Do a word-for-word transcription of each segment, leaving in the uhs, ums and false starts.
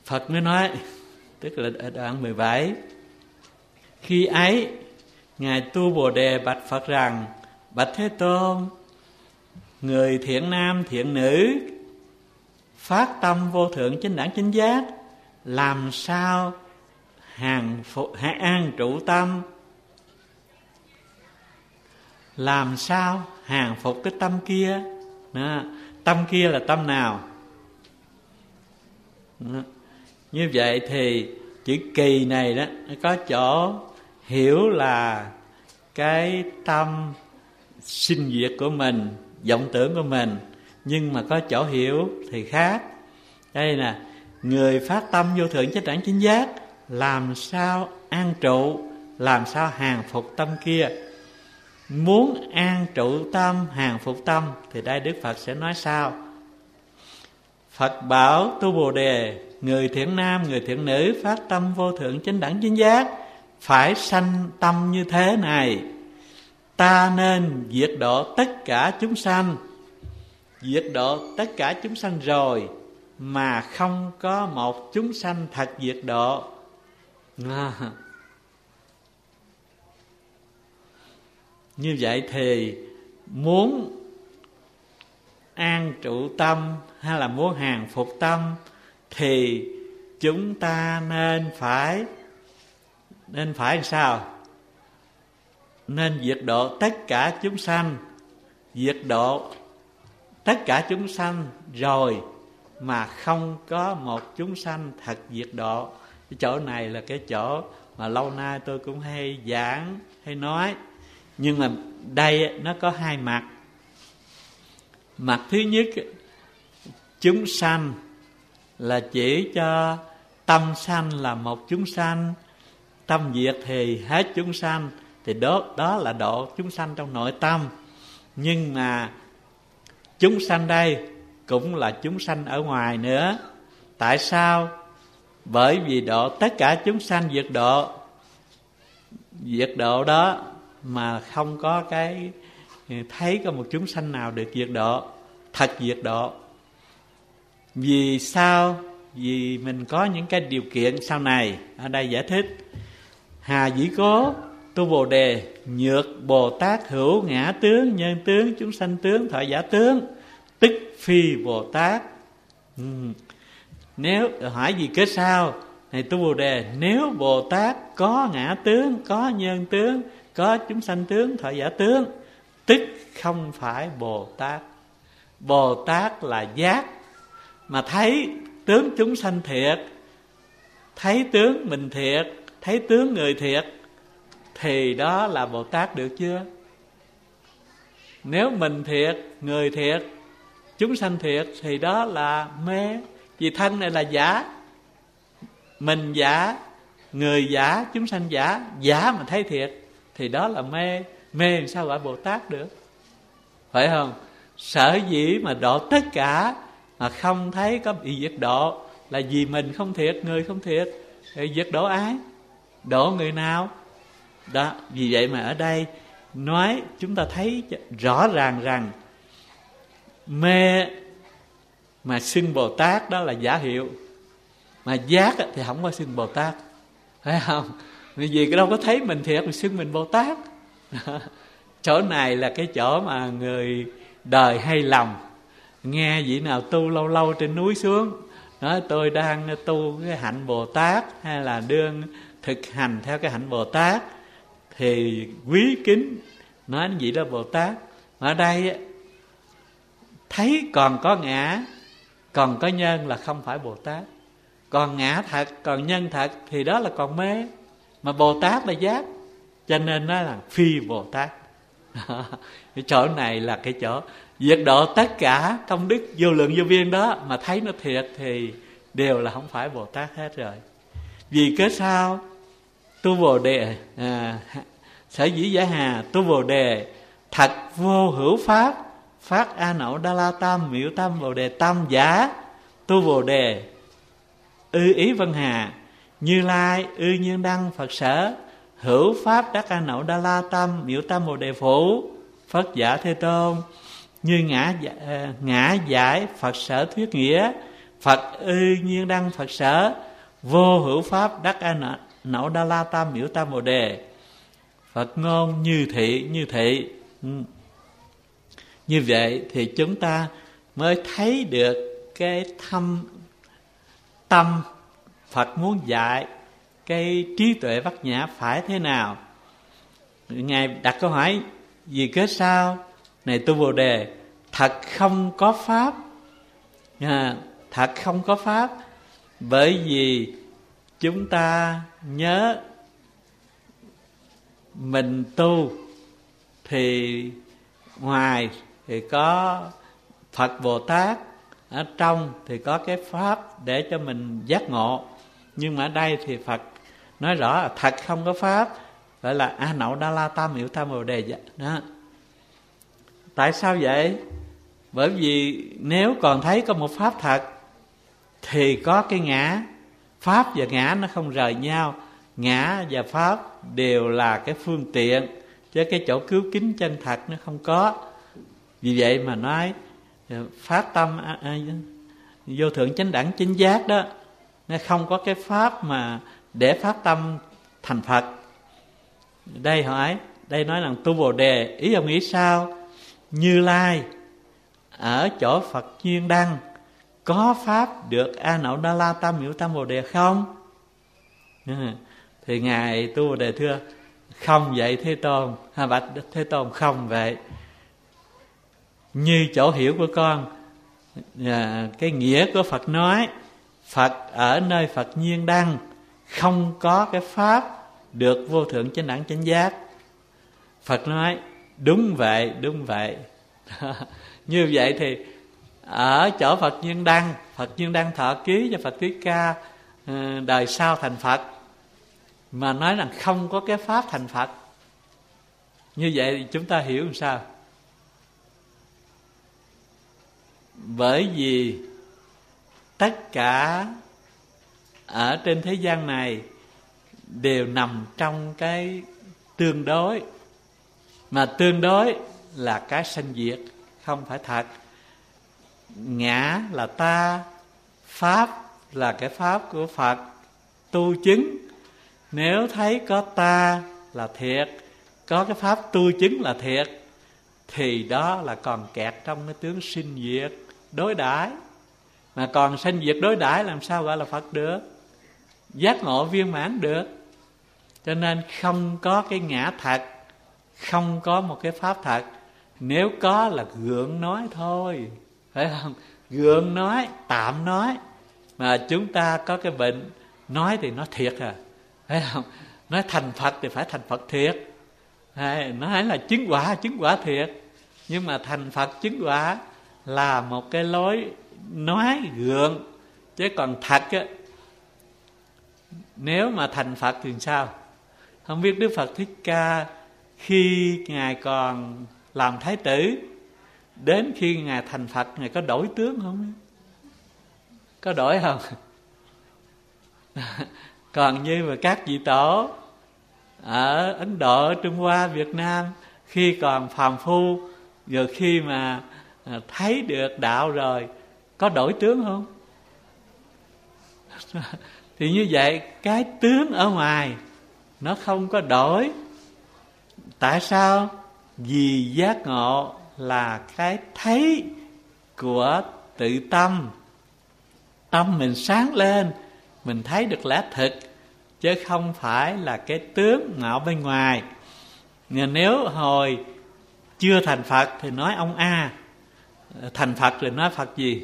Phật mới nói, tức là ở đoạn mười bảy: khi ấy Ngài Tu Bồ Đề bạch Phật rằng: bạch Thế Tôn, người thiện nam thiện nữ phát tâm vô thượng chánh đẳng chánh giác, làm sao hàng phục hạ an trụ tâm, làm sao hàng phục cái tâm kia? Đó. Tâm kia là tâm nào? Đó. Như vậy thì chữ kỳ này đó có chỗ hiểu là cái tâm sinh diệt của mình, vọng tưởng của mình, nhưng mà có chỗ hiểu thì khác. Đây nè, người phát tâm vô thượng chánh đẳng chánh giác, làm sao an trụ, làm sao hàng phục tâm kia. Muốn an trụ tâm, hàng phục tâm thì đây Đức Phật sẽ nói sao? Phật bảo Tu Bồ Đề, người thiện nam, người thiện nữ phát tâm vô thượng chánh đẳng chánh giác, phải sanh tâm như thế này: ta nên diệt độ tất cả chúng sanh. Diệt độ tất cả chúng sanh rồi mà không có một chúng sanh thật diệt độ. À. Như vậy thì muốn an trụ tâm hay là muốn hàng phục tâm thì chúng ta nên phải nên phải làm sao? Nên diệt độ tất cả chúng sanh. Diệt độ tất cả chúng sanh rồi mà không có một chúng sanh thật diệt độ. Cái chỗ này là cái chỗ mà lâu nay tôi cũng hay giảng, hay nói. Nhưng mà đây nó có hai mặt. Mặt thứ nhất, chúng sanh là chỉ cho tâm sanh là một chúng sanh, tâm diệt thì hết chúng sanh, thì đó, đó là độ chúng sanh trong nội tâm. Nhưng mà chúng sanh đây cũng là chúng sanh ở ngoài nữa. Tại sao? Bởi vì độ tất cả chúng sanh diệt độ, diệt độ đó mà không có cái thấy có một chúng sanh nào được diệt độ, thật diệt độ. Vì sao? Vì mình có những cái điều kiện sau này. Ở đây giải thích: hà dĩ cố Tu Bồ Đề, nhược Bồ Tát hữu ngã tướng, nhân tướng, chúng sanh tướng, thọ giả tướng, tức phi Bồ Tát. ừ. Nếu hỏi gì kết sao? Này Tu Bồ Đề, nếu Bồ Tát có ngã tướng, có nhân tướng, có chúng sanh tướng, thọ giả tướng, tức không phải Bồ Tát. Bồ Tát là giác, mà thấy tướng chúng sanh thiệt, thấy tướng mình thiệt, thấy tướng người thiệt, thì đó là Bồ Tát được chưa? Nếu mình thiệt, người thiệt, chúng sanh thiệt, thì đó là mê. Vì thân này là giả, mình giả, người giả, chúng sanh giả, giả mà thấy thiệt, thì đó là mê. Mê làm sao gọi Bồ Tát được? Phải không? Sở dĩ mà độ tất cả mà không thấy có bị diệt độ là vì mình không thiệt, người không thiệt. Thì diệt độ ai? Độ người nào? Đó, vì vậy mà ở đây nói chúng ta thấy rõ ràng rằng mê mà xưng Bồ Tát đó là giả hiệu, mà giác thì không có xưng Bồ Tát, phải không? Vì cái đâu có thấy mình thiệt mà xưng mình Bồ Tát. Chỗ này là cái chỗ mà người đời hay lầm. Nghe vị nào tu lâu lâu trên núi xuống, nói tôi đang tu cái hạnh Bồ Tát, hay là đương thực hành theo cái hạnh Bồ Tát, thì quý kính nói vậy đó Bồ Tát. Ở đây thấy còn có ngã, còn có nhân là không phải Bồ Tát. Còn ngã thật, còn nhân thật thì đó là còn mê. Mà Bồ Tát là giác, cho nên nó là phi Bồ Tát. Cái chỗ này là cái chỗ diệt độ tất cả công đức vô lượng vô biên đó, mà thấy nó thiệt thì đều là không phải Bồ Tát hết rồi. Vì cớ sao? Tu Bồ Đề à, sở dĩ giả hà Tu Bồ Đề thật vô hữu pháp, phát a nậu đa la tâm, miệu tâm Bồ Đề tâm giả. Tu Bồ Đề ư ý vân hà, Như Lai ư nhiên đăng Phật sở, hữu pháp đắc a nậu đa la tâm, miệu tâm Bồ Đề phủ. Phật giả Thế Tôn, như ngã ngã giải Phật sở thuyết nghĩa, Phật ư nhiên đăng Phật sở, vô hữu pháp đắc a nậu đa la tam miểu tam bồ đề. Phật ngôn như thị như thị. Như vậy thì chúng ta mới thấy được cái thâm tâm Phật muốn dạy cái trí tuệ bát nhã phải thế nào. Ngài đặt câu hỏi vì cớ sao này tu Bồ Đề, thật không có pháp, à, thật không có pháp. Bởi vì chúng ta nhớ mình tu thì ngoài thì có Phật Bồ Tát, ở trong thì có cái pháp để cho mình giác ngộ. Nhưng mà ở đây thì Phật nói rõ là thật không có pháp, gọi là a nậu đa la tam miểu tam bồ đề đó. Tại sao vậy? Bởi vì nếu còn thấy có một pháp thật thì có cái ngã. Pháp và ngã nó không rời nhau. Ngã và pháp đều là cái phương tiện, chứ cái chỗ cứu kính chân thật nó không có. Vì vậy mà nói phát tâm à, à, vô thượng chánh đẳng chánh giác đó, nó không có cái pháp mà để phát tâm thành Phật. Đây hỏi, đây nói là tu Bồ Đề, ý ông nghĩ sao? Như Lai ở chỗ Phật Duyên Đăng có pháp được a nậu đa la tam miểu tam bồ đề không? À, thì ngài tu Bồ Đề thưa không vậy Thế Tôn. Ha, bạch Thế Tôn không vậy. Như chỗ hiểu của con, à, cái nghĩa của Phật nói Phật ở nơi Phật Nhiên Đăng không có cái pháp được vô thượng chánh đẳng chánh giác. Phật nói đúng vậy, đúng vậy. Như vậy thì ở chỗ Phật Nhiên Đăng, Phật Nhiên Đăng thọ ký cho Phật Thích Ca đời sau thành Phật, mà nói rằng không có cái pháp thành Phật. Như vậy thì chúng ta hiểu làm sao? Bởi vì tất cả ở trên thế gian này đều nằm trong cái tương đối. Mà tương đối là cái sanh diệt, không phải thật. Ngã là ta, pháp là cái pháp của Phật tu chứng. Nếu thấy có ta là thiệt, có cái pháp tu chứng là thiệt, thì đó là còn kẹt trong cái tướng sinh diệt đối đãi. Mà còn sanh diệt đối đãi làm sao gọi là Phật được, giác ngộ viên mãn được. Cho nên không có cái ngã thật, không có một cái pháp thật. Nếu có là gượng nói thôi, phải không? Gượng nói, tạm nói. Mà chúng ta có cái bệnh nói thì nó thiệt à, phải không? Nói thành Phật thì phải thành Phật thiệt. Nói là chứng quả, chứng quả thiệt. Nhưng mà thành Phật chứng quả là một cái lối nói gượng. Chứ còn thật á, nếu mà thành Phật thì sao? Không biết Đức Phật Thích Ca khi Ngài còn làm Thái tử, đến khi Ngài thành Phật, Ngài có đổi tướng không? Có đổi không? Còn như mà các vị tổ ở Ấn Độ, Trung Hoa, Việt Nam, khi còn phàm phu, rồi khi mà thấy được đạo rồi, có đổi tướng không? Thì như vậy, cái tướng ở ngoài nó không có đổi. Tại sao? Vì giác ngộ là cái thấy của tự tâm. Tâm mình sáng lên, mình thấy được lẽ thực, chứ không phải là cái tướng mạo bên ngoài. Nhưng nếu hồi chưa thành Phật thì nói ông A, thành Phật thì nói Phật gì?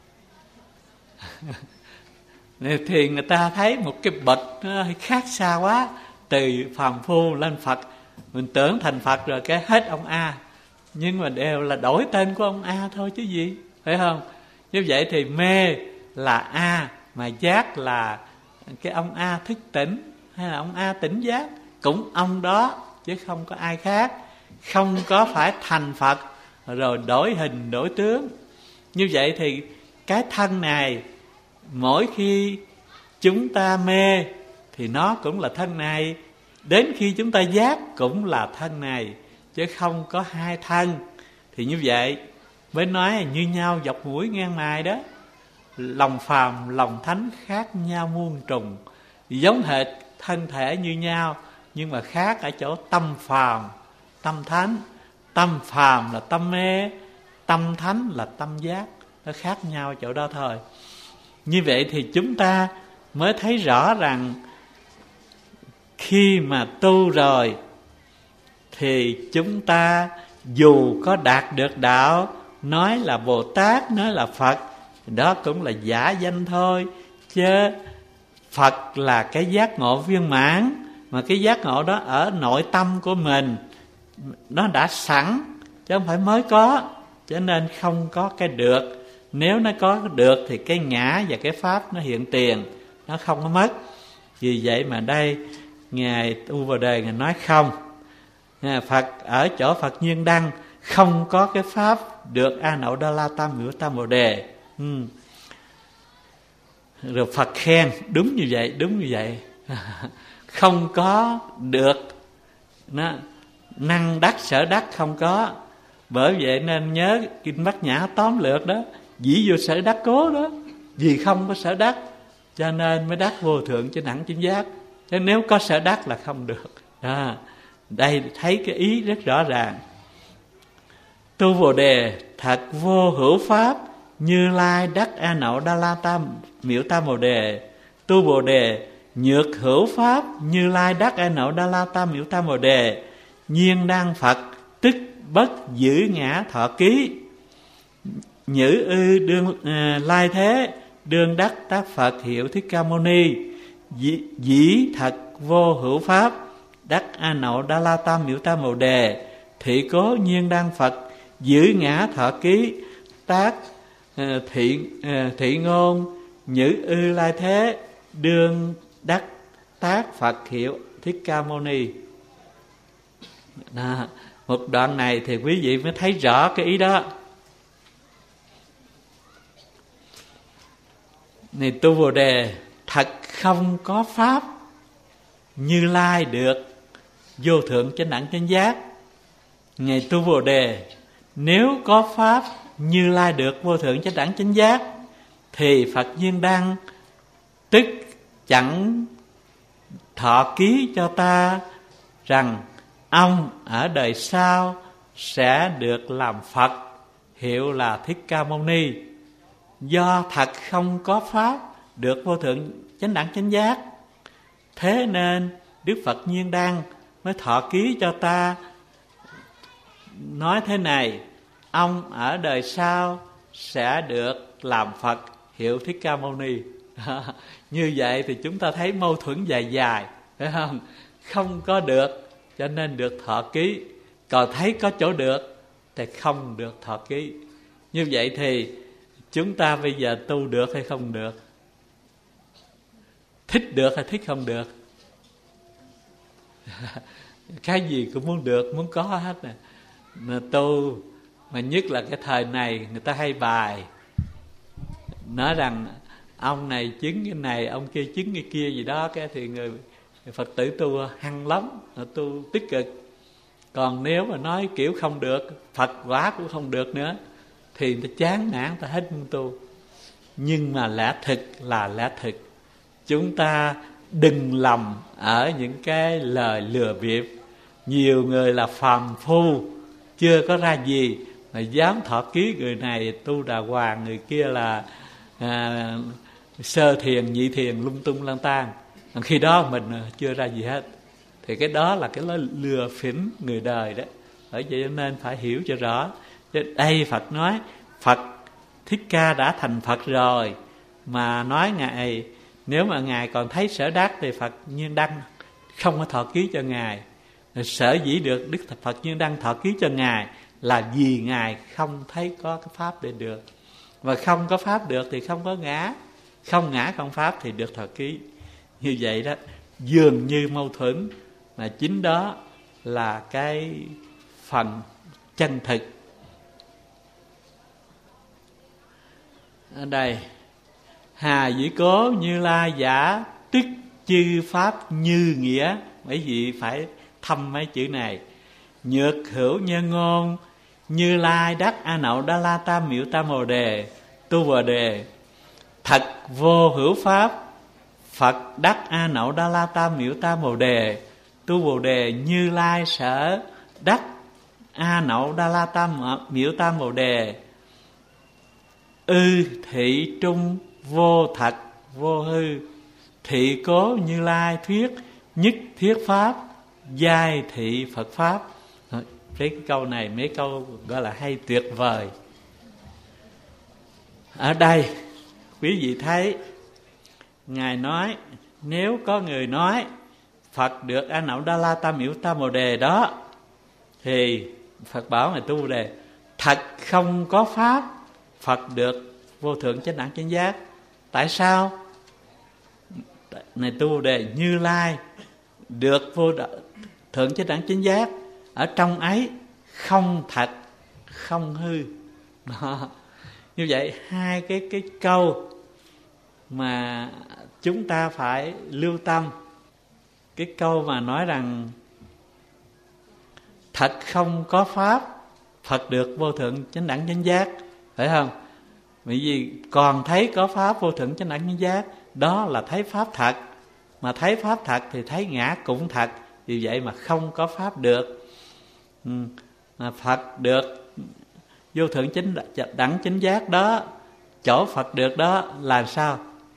Thì người ta thấy một cái bậc nó khác xa quá, từ phàm phu lên Phật, mình tưởng thành Phật rồi cái hết ông A. Nhưng mà đều là đổi tên của ông A thôi chứ gì, phải không? Như vậy thì mê là A, mà giác là cái ông A thức tỉnh, hay là ông A tỉnh giác, cũng ông đó chứ không có ai khác. Không có phải thành Phật rồi đổi hình đổi tướng. Như vậy thì cái thân này mỗi khi chúng ta mê thì nó cũng là thân này, đến khi chúng ta giác cũng là thân này, chứ không có hai thân. Thì như vậy mới nói như nhau dọc mũi ngang mày đó. lòng phàm lòng thánh khác nhau muôn trùng, giống hệt thân thể như nhau, nhưng mà khác ở chỗ tâm phàm tâm thánh. Tâm phàm là tâm mê, tâm thánh là tâm giác, nó khác nhau chỗ đó thôi. Như vậy thì chúng ta mới thấy rõ rằng khi mà tu rồi thì chúng ta dù có đạt được đạo, nói là Bồ Tát, nói là Phật, đó cũng là giả danh thôi. Chứ Phật là cái giác ngộ viên mãn, mà cái giác ngộ đó ở nội tâm của mình, nó đã sẵn chứ không phải mới có. Cho nên không có cái được. Nếu nó có được thì cái ngã và cái pháp nó hiện tiền, nó không có mất. Vì vậy mà đây Ngài Tu Bồ Đề Ngài nói không, Phật ở chỗ Phật Nhiên Đăng không có cái pháp được A Nậu Đa La Tam Miểu Tam Bồ Đề. ừ. Rồi Phật khen đúng như vậy, đúng như vậy. Không có được nó, năng đắc sở đắc không có. Bởi vậy nên nhớ Kinh Bát Nhã tóm lược đó, dĩ vô sở đắc cố đó. Vì không có sở đắc cho nên mới đắc vô thượng chánh đẳng chánh giác. Chứ nếu có sở đắc là không được đó. Đây thấy cái ý rất rõ ràng. Tu Bồ Đề thật vô hữu pháp, Như Lai đắc A Nậu Đa La Tam Miểu Tam Bồ Đề. Tu Bồ Đề nhược hữu pháp, Như Lai đắc A Nậu Đa La Tam Miểu Tam Bồ Đề. Nhiên đăng Phật tức bất giữ ngã thọ ký, nhữ ư đương à, lai thế, đương đắc tác Phật hiệu Thích Ca Mâu Ni. Dĩ, dĩ thật vô hữu pháp, đắc A Nậu Đa La Tam Miểu Tam Bồ Đề. Thị cố nhiên đăng Phật giữ ngã thọ ký, tác à, thị, à, thị ngôn, nhữ ư lai thế, đương đắc tác Phật hiệu Thích Ca Mâu Ni. Đó. Một đoạn này thì quý vị mới thấy rõ cái ý đó. Này Tu Bồ Đề, thật không có pháp Như Lai được vô thượng chánh đẳng chánh giác. Ngài Tu Bồ Đề, nếu có pháp Như Lai được vô thượng chánh đẳng chánh giác, thì Phật Nhiên Đăng tức chẳng thọ ký cho ta rằng ông ở đời sau sẽ được làm Phật, hiệu là Thích Ca Mâu Ni. Do thật không có pháp được vô thượng chánh đẳng chánh giác, thế nên Đức Phật Nhiên Đăng mới thọ ký cho ta nói thế này: ông ở đời sau sẽ được làm Phật, hiệu Thích Ca Mâu Ni. Như vậy thì chúng ta thấy mâu thuẫn dài dài, phải không? Không có được cho nên được thọ ký, còn thấy có chỗ được thì không được thọ ký. Như vậy thì chúng ta bây giờ tu được hay không được? Thích được hay thích không được? Cái gì cũng muốn được, muốn có hết nè. Mà tu, mà nhất là cái thời này người ta hay bài nói rằng ông này chứng cái này, ông kia chứng cái kia gì đó, cái thì người Phật tử tu hăng lắm, tu tích cực. Còn nếu mà nói kiểu không được, Phật quả cũng không được nữa, thì người ta chán nản, người ta hết muốn tu. Nhưng mà lẽ thực là lẽ thực. Chúng ta đừng lầm ở những cái lời lừa bịp. Nhiều người là phàm phu, chưa có ra gì mà dám thọ ký người này tu đà hoàng, người kia là à, sơ thiền, nhị thiền, lung tung lang tan. Khi đó mình chưa ra gì hết. Thì cái đó là cái lừa phỉnh người đời đó. Bởi vậy nên phải hiểu cho rõ. Đây Phật nói Phật Thích Ca đã thành Phật rồi, mà nói Ngài nếu mà Ngài còn thấy sở đắc thì Phật Nhiên Đăng không có thọ ký cho Ngài. Sở dĩ được Đức Phật Nhiên Đăng thọ ký cho Ngài là vì Ngài không thấy có cái pháp để được. Và không có pháp được thì không có ngã. Không ngã không pháp thì được thọ ký. Như vậy đó, dường như mâu thuẫn, mà chính đó là cái phần chân thực. Ở đây Hà dĩ cố Như Lai giả tức chư pháp như nghĩa. Mấy vị phải thăm mấy chữ này. Nhược hữu nhân ngôn Như Lai đắc A Nậu Đa La Tam Miểu Tam Bồ Đề. Tu Bồ Đề, thật vô hữu pháp, Phật đắc A Nậu Đa La Tam Miểu Tam Bồ Đề. Tu Bồ Đề Như Lai sở đắc A Nậu Đa La Tam Miểu Tam Bồ Đề. Ư thị trung vô thật vô hư, thị cố Như Lai thuyết nhất thiết pháp, giai thị Phật pháp. Cái câu này mấy câu gọi là hay tuyệt vời. Ở đây quý vị thấy Ngài nói, nếu có người nói Phật được A Nậu Đa La Tam Miểu Tam Bồ Đề đó, thì Phật bảo Ngài tu Bồ Đề thật không có pháp Phật được vô thượng chánh đẳng chánh giác. Tại sao? Này tu Bồ Đề, Như Lai được vô thượng chánh đẳng chánh giác, ở trong ấy không thật không hư. Đó. Như vậy hai cái cái câu mà chúng ta phải lưu tâm. Cái câu mà nói rằng thật không có pháp Phật được vô thượng chánh đẳng chánh giác, phải không? Bởi vì còn thấy có pháp vô thượng chánh đẳng chánh giác, đó là thấy pháp thật. Mà thấy pháp thật thì thấy ngã cũng thật. Vì vậy mà không có pháp được. Ừ. Mà Phật được vô thượng chánh đẳng chánh giác đó, chỗ Phật được đó là sao?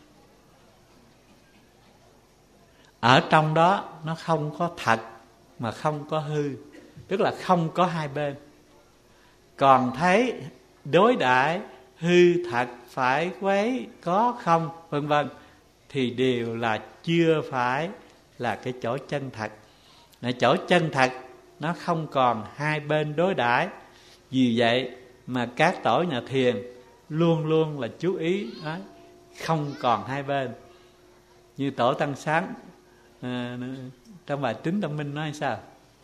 Ở trong đó nó không có thật mà không có hư, tức là không có hai bên. Còn thấy đối đãi hư thật phải quấy có không vân vân thì đều là chưa phải là cái chỗ chân thật. Cái chỗ chân thật nó không còn hai bên đối đãi. Vì vậy mà các tổ nhà thiền luôn luôn là chú ý đó, không còn hai bên. Như tổ Tăng Sáng à, trong bài Tính Tâm Minh nói sao?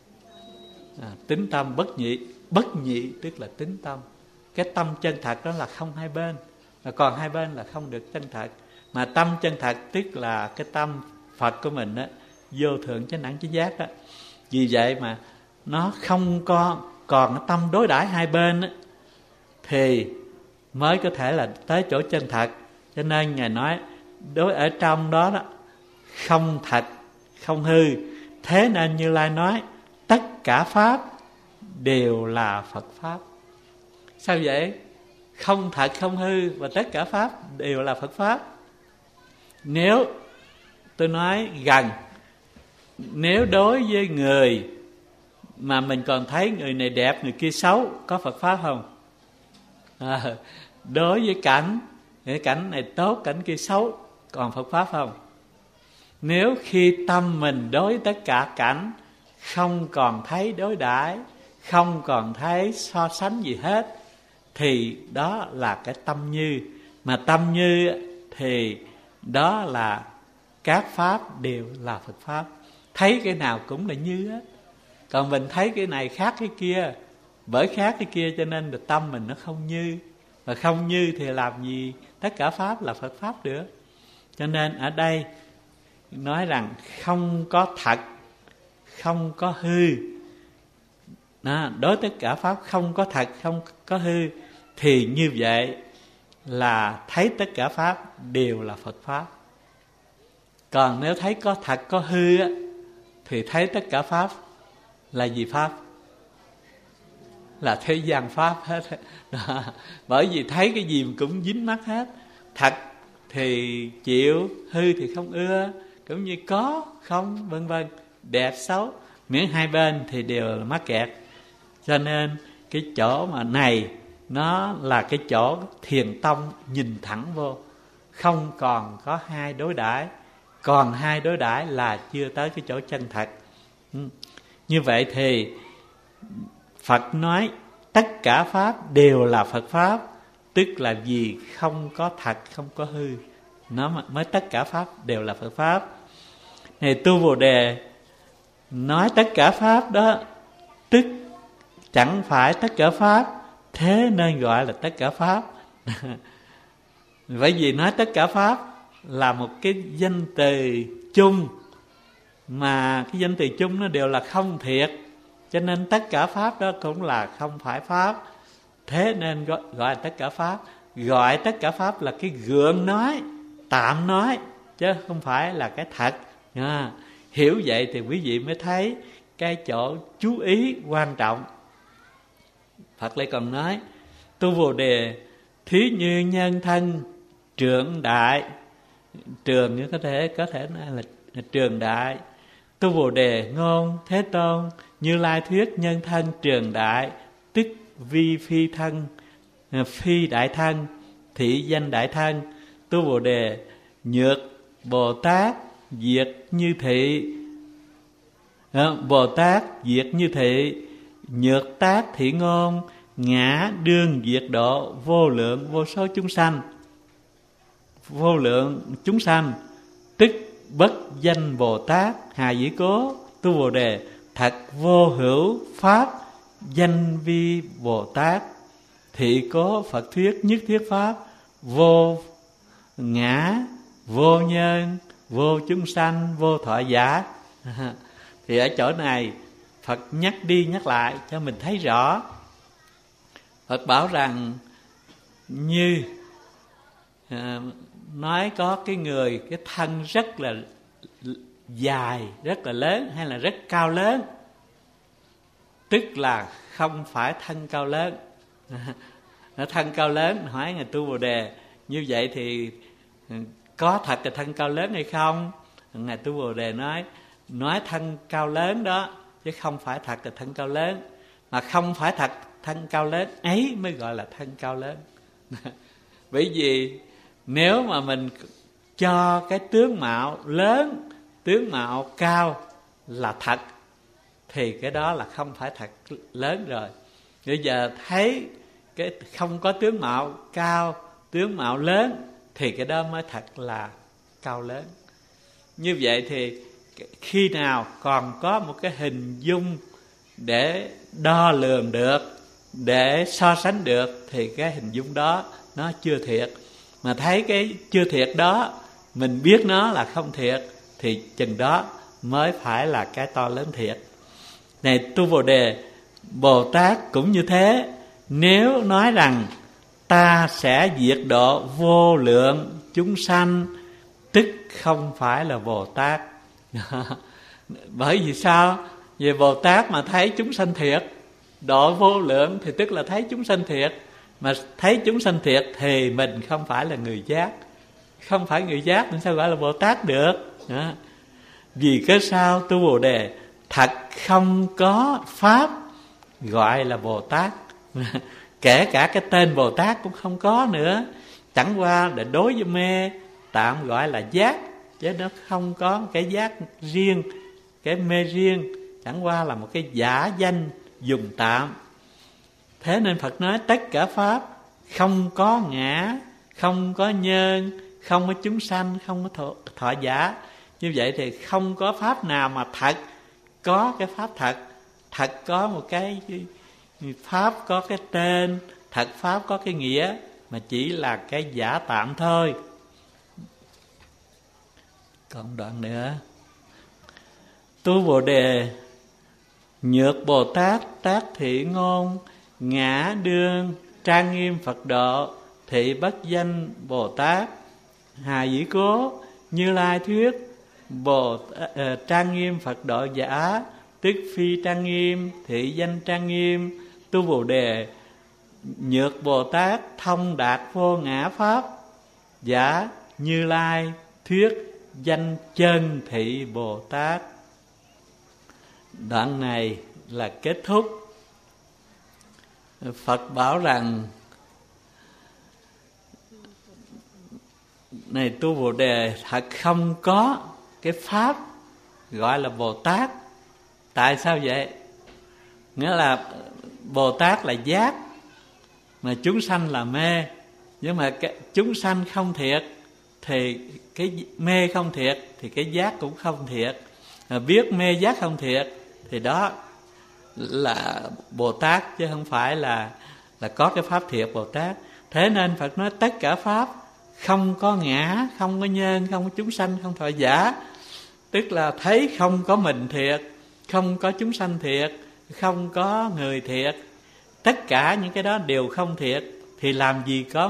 À, tính tâm bất nhị. Bất nhị tức là tính tâm. Cái tâm chân thật đó là không hai bên, mà còn hai bên là không được chân thật. Mà tâm chân thật tức là cái tâm Phật của mình đó, vô thượng chánh đẳng chánh giác đó. Vì vậy mà nó không có còn cái tâm đối đãi hai bên đó, thì mới có thể là tới chỗ chân thật. Cho nên Ngài nói đối ở trong đó đó không thật không hư. Thế nên Như Lai nói tất cả pháp đều là Phật pháp. Sao vậy? Không thật không hư và tất cả pháp đều là Phật pháp. Nếu tôi nói gần, nếu đối với người mà mình còn thấy người này đẹp, người kia xấu, có Phật pháp không? À, đối với cảnh, cái cảnh này tốt, cảnh kia xấu, còn Phật pháp không? Nếu khi tâm mình đối tất cả cảnh không còn thấy đối đãi, không còn thấy so sánh gì hết, thì đó là cái tâm như. Mà tâm như thì đó là các pháp đều là Phật pháp. Thấy cái nào cũng là như hết. Còn mình thấy cái này khác cái kia, bởi khác cái kia cho nên được tâm mình nó không như. Và không như thì làm gì tất cả pháp là Phật pháp được. Cho nên ở đây nói rằng không có thật, không có hư. Đó, đối tất cả pháp không có thật, không có hư, thì như vậy là thấy tất cả pháp đều là Phật pháp. Còn nếu thấy có thật có hư á, thì thấy tất cả pháp là gì pháp? Là thế gian pháp hết. Đó. Bởi vì thấy cái gì cũng dính mắt hết. Thật thì chịu, hư thì không ưa, cũng như có, không, vân vân, đẹp, xấu, miễn hai bên thì đều là mắc kẹt. Cho nên cái chỗ mà này nó là cái chỗ thiền tông nhìn thẳng vô, không còn có hai đối đãi. Còn hai đối đãi là chưa tới cái chỗ chân thật. Như vậy thì Phật nói tất cả pháp đều là Phật pháp, tức là vì không có thật, không có hư, nó mới tất cả pháp đều là Phật pháp. Này tu Bồ Đề nói tất cả pháp đó, tức chẳng phải tất cả pháp, thế nên gọi là tất cả pháp. Bởi vì nói tất cả pháp là một cái danh từ chung, mà cái danh từ chung nó đều là không thiệt, cho nên tất cả pháp đó cũng là không phải pháp. Thế nên gọi, gọi là tất cả pháp. gọi tất cả pháp là cái gượng nói, tạm nói, chứ không phải là cái thật. À, hiểu vậy thì quý vị mới thấy cái chỗ chú ý quan trọng. Phật lại còn nói: tu Bồ Đề thí như nhân thân trượng đại. Trường như có thể có thể nói là, là trường đại. Tu Bồ Đề ngôn Thế Tôn Như Lai thuyết nhân thân trường đại, tức vi phi thân, phi đại thân, thị danh đại thân. Tu Bồ Đề nhược Bồ Tát diệt như thị, Bồ Tát diệt như thị, nhược tác thị ngôn, ngã đương diệt độ vô lượng vô số chúng sanh. Vô lượng chúng sanh tức bất danh Bồ Tát hà dĩ cố. Tu Bồ Đề thật vô hữu pháp danh vi Bồ Tát, thị cố Phật thuyết nhất thiết pháp, vô ngã vô nhân vô chúng sanh vô thọ giả. Thì ở chỗ này Phật nhắc đi nhắc lại cho mình thấy rõ. Phật bảo rằng như à, nói có cái người cái thân rất là dài, rất là lớn hay là rất cao lớn, tức là không phải thân cao lớn. Nó thân cao lớn, hỏi Ngài Tu Bồ Đề như vậy thì có thật là thân cao lớn hay không? Ngài Tu Bồ Đề nói nói thân cao lớn đó, chứ không phải thật là thân cao lớn. Mà không phải thật thân cao lớn ấy mới gọi là thân cao lớn. Bởi vì nếu mà mình cho cái tướng mạo lớn, tướng mạo cao là thật, thì cái đó là không phải thật lớn rồi. Bây giờ thấy cái không có tướng mạo cao, tướng mạo lớn, thì cái đó mới thật là cao lớn. Như vậy thì khi nào còn có một cái hình dung để đo lường được, để so sánh được, thì cái hình dung đó nó chưa thiệt. Mà thấy cái chưa thiệt đó, mình biết nó là không thiệt, thì chừng đó mới phải là cái to lớn thiệt. Này Tu Bồ Đề, Bồ Tát cũng như thế. Nếu nói rằng ta sẽ diệt độ vô lượng chúng sanh, tức không phải là Bồ Tát. Bởi vì sao? Vì Bồ Tát mà thấy chúng sanh thiệt, độ vô lượng, thì tức là thấy chúng sanh thiệt. Mà thấy chúng sanh thiệt thì mình không phải là người giác. Không phải người giác thì sao gọi là Bồ Tát được? Đó. Vì cái sao Tu Bồ Đề thật không có pháp gọi là Bồ Tát. Kể cả cái tên Bồ Tát cũng không có nữa. Chẳng qua để đối với mê tạm gọi là giác, chứ nó không có cái giác riêng, cái mê riêng. Chẳng qua là một cái giả danh dùng tạm. Thế nên Phật nói tất cả pháp không có ngã, không có nhân, không có chúng sanh, không có thọ, thọ giả. Như vậy thì không có pháp nào mà thật có cái pháp thật. Thật có một cái pháp có cái tên, thật pháp có cái nghĩa, mà chỉ là cái giả tạm thôi. Còn đoạn nữa: Tu Bồ Đề nhược Bồ Tát tác thị ngôn, ngã đương trang nghiêm Phật độ, thị bất danh Bồ Tát hà dĩ cố. Như Lai thuyết Bồ uh, trang nghiêm Phật độ giả, tức phi trang nghiêm, thị danh trang nghiêm. Tu Bồ Đề nhược Bồ Tát thông đạt vô ngã pháp, giả Như Lai thuyết danh chân thị Bồ Tát. Đoạn này là kết thúc. Phật bảo rằng này Tu Bồ Đề, thật không có cái pháp gọi là Bồ Tát. Tại sao vậy? Nghĩa là Bồ Tát là giác, mà chúng sanh là mê. Nhưng mà cái chúng sanh không thiệt, thì cái mê không thiệt, thì cái giác cũng không thiệt. Mà biết mê giác không thiệt, thì đó là Bồ Tát, chứ không phải là, là có cái pháp thiệt Bồ Tát. Thế nên Phật nói tất cả pháp không có ngã, không có nhân, không có chúng sanh, không thọ giả. Tức là thấy không có mình thiệt, không có chúng sanh thiệt, không có người thiệt. Tất cả những cái đó đều không thiệt, thì làm gì có một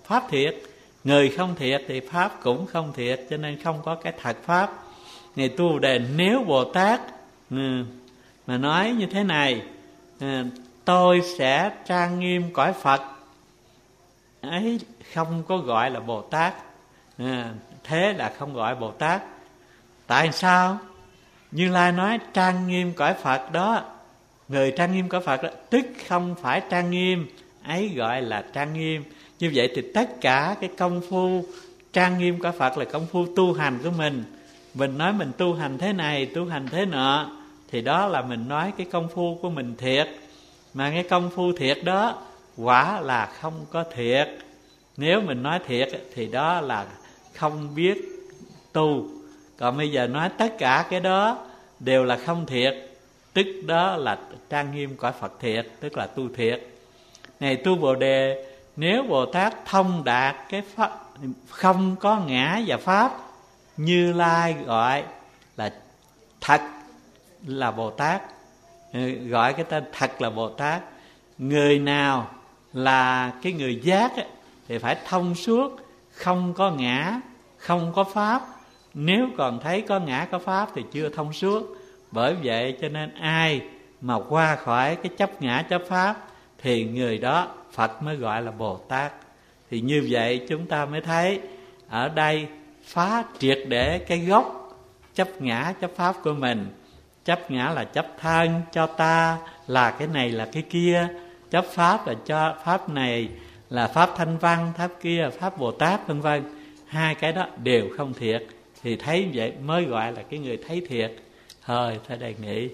pháp thiệt. Người không thiệt thì pháp cũng không thiệt, cho nên không có cái thật pháp. Này tu đề, nếu Bồ Tát ừ, mà nói như thế này, ừ, tôi sẽ trang nghiêm cõi Phật, ấy không có gọi là Bồ Tát. À, thế là không gọi Bồ Tát. Tại sao? Như Lai nói trang nghiêm cõi Phật đó, người trang nghiêm cõi Phật đó, tức không phải trang nghiêm, ấy gọi là trang nghiêm. Như vậy thì tất cả cái công phu trang nghiêm cõi Phật là công phu tu hành của mình. Mình nói mình tu hành thế này, tu hành thế nọ, thì đó là mình nói cái công phu của mình thiệt. Mà cái công phu thiệt đó quả là không có thiệt. Nếu mình nói thiệt thì đó là không biết tu. Còn bây giờ nói tất cả cái đó đều là không thiệt, tức đó là trang nghiêm cõi Phật thiệt, tức là tu thiệt. Này tu Bồ Đề, nếu Bồ Tát thông đạt cái pháp không có ngã và pháp, Như Lai gọi là thật là Bồ Tát, gọi cái tên thật là Bồ Tát. Người nào là cái người giác ấy, thì phải thông suốt, không có ngã, không có pháp. Nếu còn thấy có ngã có pháp thì chưa thông suốt. Bởi vậy cho nên ai mà qua khỏi cái chấp ngã chấp pháp thì người đó Phật mới gọi là Bồ Tát. Thì như vậy chúng ta mới thấy ở đây phá triệt để cái gốc chấp ngã chấp pháp của mình. Chấp ngã là chấp thân, cho ta là cái này là cái kia. Chấp pháp là cho pháp này là pháp thanh văn, pháp kia pháp Bồ Tát vân vân. Hai cái đó đều không thiệt, thì thấy vậy mới gọi là cái người thấy thiệt. Thôi ta đề nghị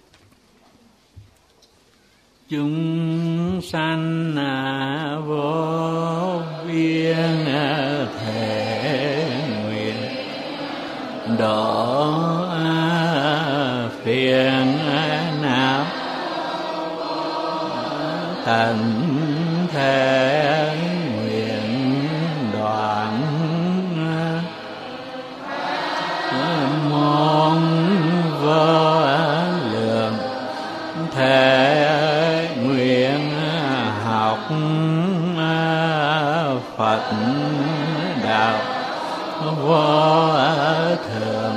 chúng sanh vô biên thể nguyện độ phiền não tận thể nguyện đoạn môn vô lượng thể nguyện học Phật đạo vô thượng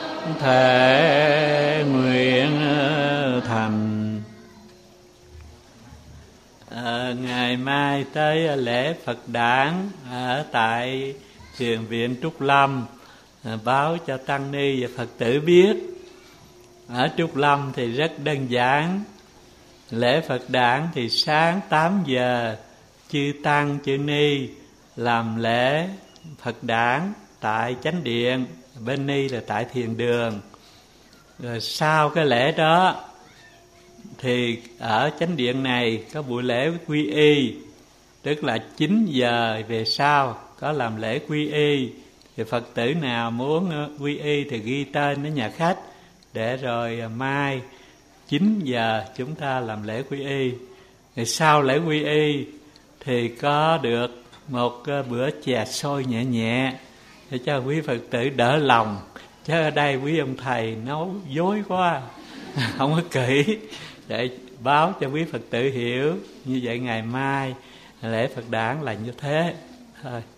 thể nguyện thành. À, ngày mai tới lễ Phật đản ở tại thiền viện Trúc Lâm, à, báo cho tăng ni và Phật tử biết. Ở Trúc Lâm thì rất đơn giản. Lễ Phật đản thì sáng tám giờ chư tăng chư ni làm lễ Phật đản tại chánh điện, bên ni là tại thiền đường. Rồi sau cái lễ đó thì ở chánh điện này có buổi lễ quy y, tức là chín giờ về sau có làm lễ quy y. Thì Phật tử nào muốn quy y thì ghi tên ở nhà khách, để rồi mai chín giờ chúng ta làm lễ quy y. Rồi sau lễ quy y thì có được một bữa chè xôi nhẹ nhẹ để cho quý Phật tử đỡ lòng. Chứ ở đây quý ông thầy nấu dối quá, không có kỹ, để báo cho quý Phật tử hiểu. Như vậy ngày mai lễ Phật đản là như thế thôi.